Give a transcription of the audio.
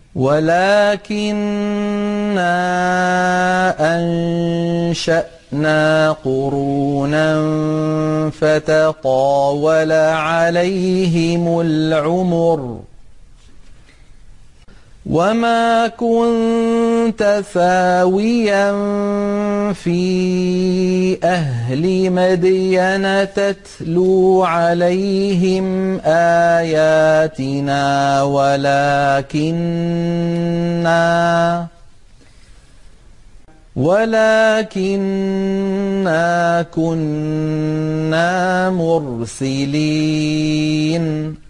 ولكننا أنشأنا قرونا فتطاول عليهم العمر وما كنت ثاويا في أهل مدين تتلو عليهم آياتنا ولكننا كنا مرسلين